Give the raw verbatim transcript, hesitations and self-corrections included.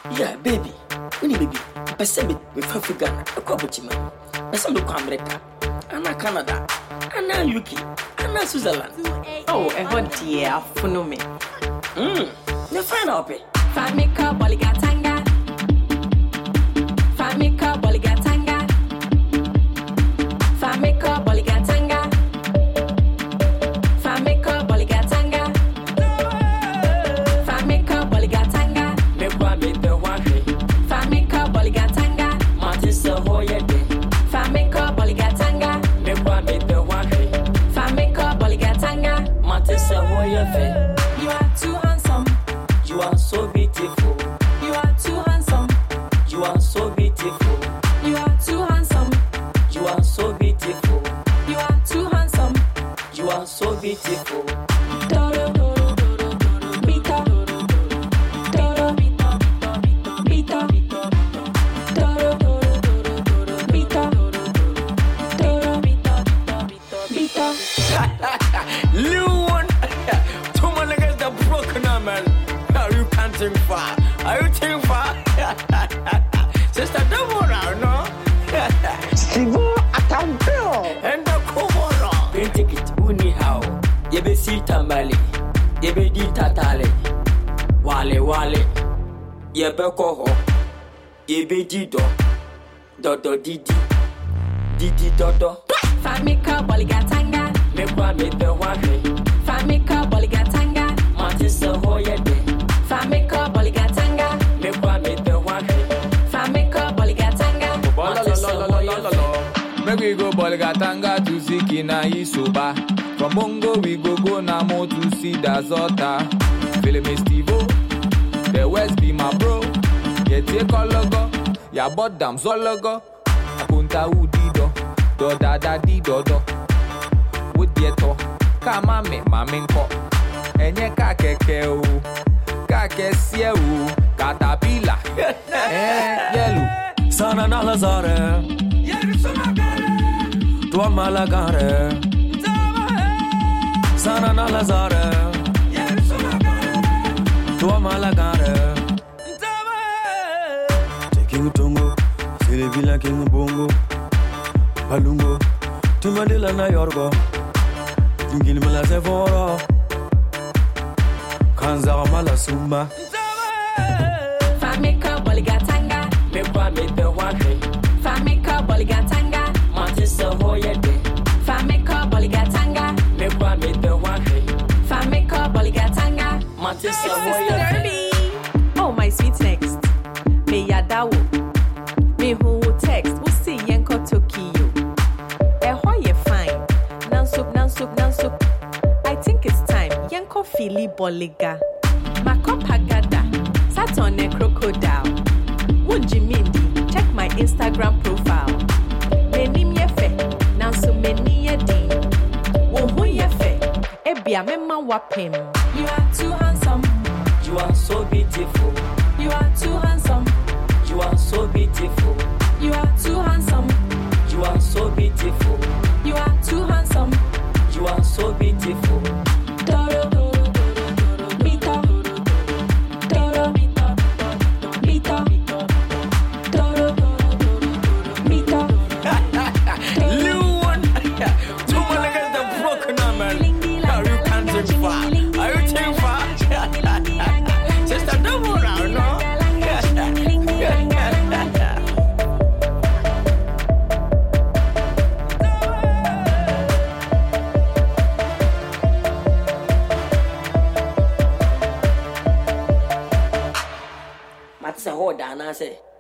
Yeah, baby. When you baby, I said me with African, a copuchima. I saw the America, and Canada, and U K, and Switzerland. Oh, a hot dear, for me. Hmm, you find out, eh? Famika Boligatanga. Famika Boligatanga. Famika Boligatanga. Famika Boligatanga. Famika Boligatanga. Me kwa me the one. Famika Boligatanga. Matisa hoya de. Famika Boligatanga. Me kwa me the one. Famika Boligatanga. Matisa hoya fe. You are too handsome. You are so beautiful. You are too handsome. You are so beautiful. You are too handsome. You are so beautiful. You are too handsome. You are so beautiful. Doro, doro, doro, doro, bita. Doro, bita, bita, bita. Doro, doro, doro, doro, bita. Doro, bita, bita, bita. Little one. Two man against the broken man. Are you canting far? Are you taking far? Sister, don't worry, no? Steve, I can feel. And the Komoro. Green ticket, uni how? You be see tambali. You be di tatale. Wale wale. You be koho. You be dido. Dodo didi. Didi dodo. Famika Boligatanga. Me kwa me the one. Famika Boligatanga. Matisa hoya de. Famika Boligatanga. Me kwa me the one. Famika Boligatanga. Matisa hoya fe. Make we go Boligatanga to see Kina Isoba. From Bongo we go go Namo to see Dazota. Feeling me Steve-O, the West be my bro. Yeah, take a logo, ya bought them zologo. Apunta udido, do da da di do do. With yeto, kama me maminko. Enye kakeke u, kakesie u, katapila. Eh, yellow. Sana na lazare. Tua malagare. Sana na lazare. Tua malagare. Taking tongo, Silvila king bongo. Palungo, Timadilla na yorgo. Tingil malaze foro. Kanza mala sumba. Famika Boligatanga. Me kwa me the one. Famika Boligatanga. Matisa hoya de. Famika Boligatanga. Me kwa me the one. Famika Boligatanga. Matisa hoya fe. Oh, my sweet next. Me yadawo. Me who will text. We'll see Yanko Tokyo. Eh, why you fine? Nansuk, nansuk, nansuk. I think it's time. Yanko Fili Boliga. Makopagada. Saturn crocodile. Wunjimindi. Check my Instagram profile. Menim yefe. Nansu meni yedi. Wohu yefe. Ebia mema wapem. You are too handsome. You are so beautiful. You are too handsome. You are so beautiful. You are too handsome. You are so beautiful. You are too handsome. You are so beautiful. Doro, doro, doro, doro, bita. Doro, bita, bita. Doro, doro, doro, bita. Little one. Two man against the broken man. Are you canting far? Are you taking far? Sister, don't worry, no? Matisa ho dana say.